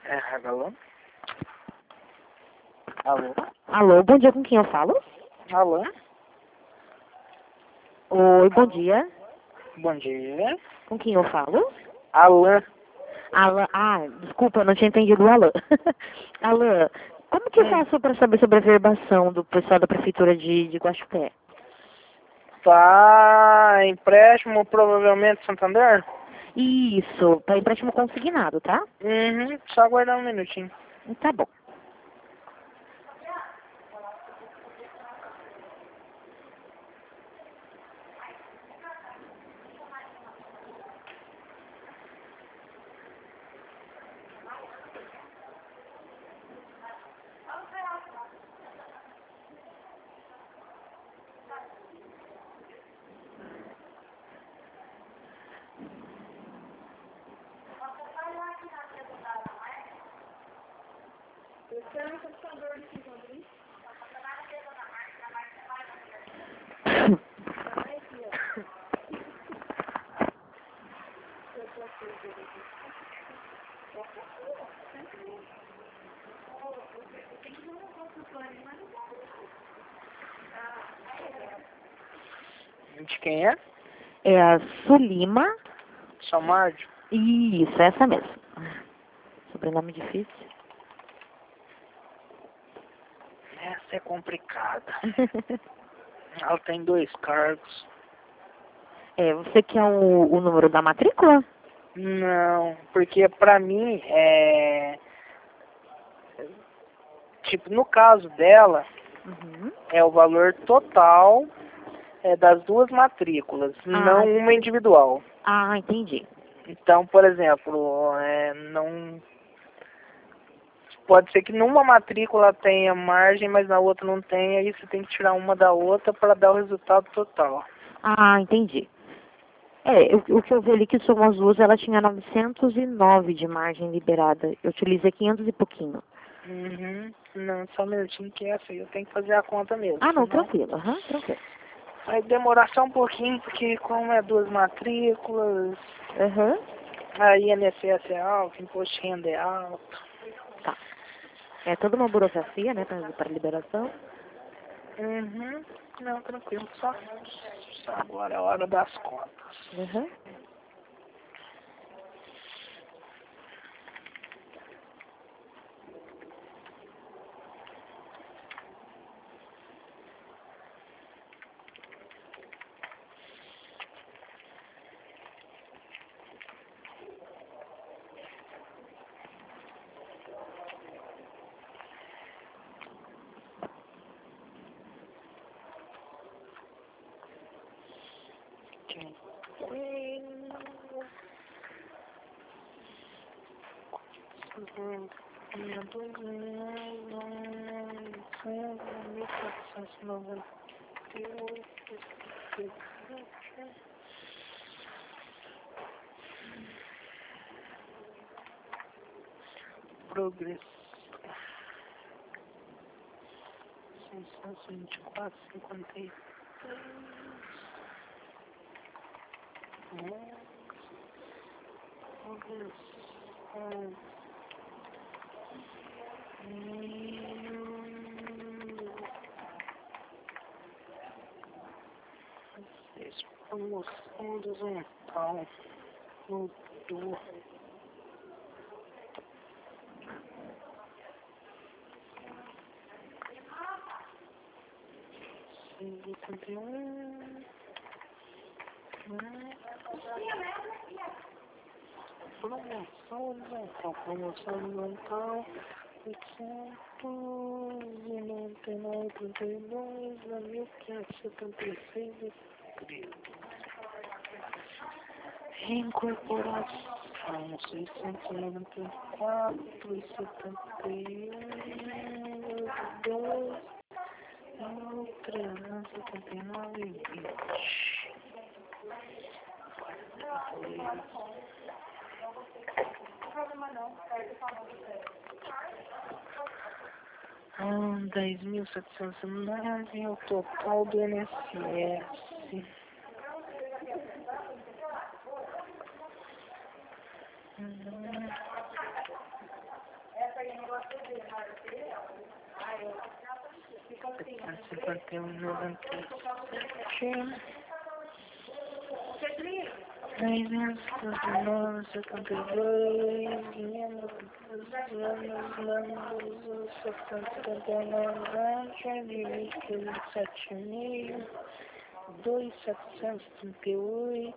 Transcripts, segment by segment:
Alô? Alô? Alô, bom dia, com quem eu falo? Alô? Oi, bom dia. Bom dia. Com quem eu falo? Alan. Alan, desculpa, eu não tinha entendido o Alan. Alan, como que eu faço para saber sobre a verbação do pessoal da prefeitura de Guaxupé? Tá, empréstimo provavelmente Santander? Isso, para empréstimo consignado, tá? Uhum, só aguardar um minutinho. Tá bom. De quem é? É a Sulima. Samardio? Isso, essa mesmo. Sobrenome difícil. Essa é complicada. Ela tem 2 cargos. Você quer o número da matrícula? Não, porque pra mim tipo, no caso dela, Uhum. é o valor total das 2 matrículas, não uma individual. Entendi. Então, por exemplo, não pode ser que numa matrícula tenha margem, mas na outra não tenha, aí você tem que tirar uma da outra para dar o resultado total. Entendi. O que eu vi ali que somam as duas, ela tinha 909 de margem liberada. Eu utilizei 500 e pouquinho. Uhum. Não, só um minutinho que essa aí eu tenho que fazer a conta mesmo. Não, Senão tranquilo. Tranquilo. vai demorar só um pouquinho, porque como é 2 matrículas, a INSS é alta, imposto de renda é alto. Tá. É toda uma burocracia, né, para liberação. Uhum. Não, tranquilo, só agora é a hora das contas. Progresso 624,53. Promoção horizontal mudou. Promoção horizontal 899,32 a 1.576 Reincorporação 694,71 379,20. Ah, 10.709 é o total do INSS. R$51,97. 369,72, menos 779, divide pelo 7,5, 2,738,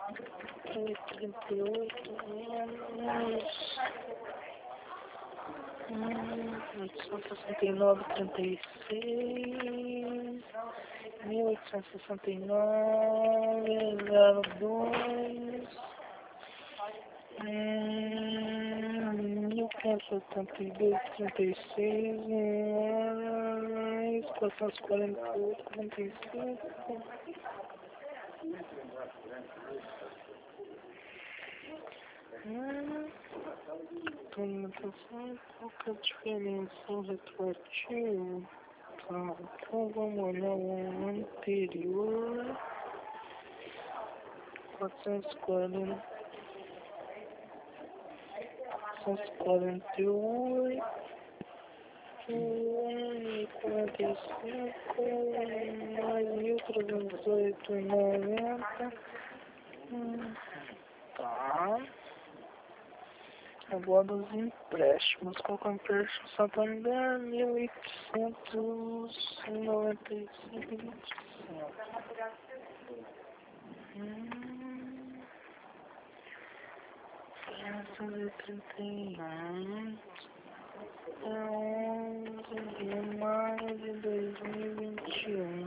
338 menos 869,36, 1.869,02, 1.582,36, 448,45. Qual que é a diferença retroativa? Tá, então vamos olhar o ano anterior. 448, 45, mais 1.318,90. Tá. Agora os empréstimos. Qual que é o empréstimo? Santander, 1.895,25. 331. É 11 de maio de 2021.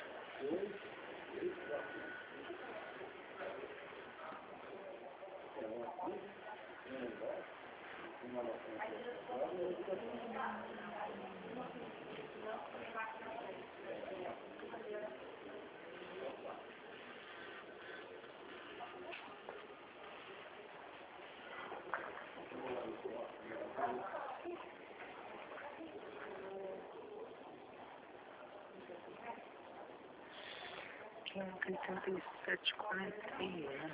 Aqui é 87,41.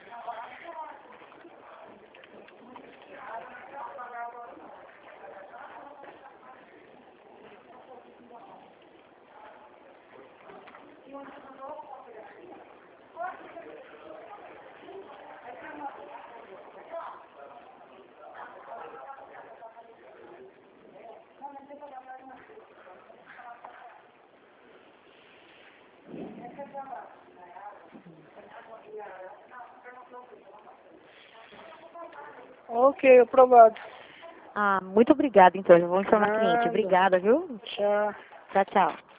Ok, aprovado. Ah, muito obrigada, então. Eu vou informar o cliente. Nada. Obrigada, viu? Tchau. Tchau, tchau.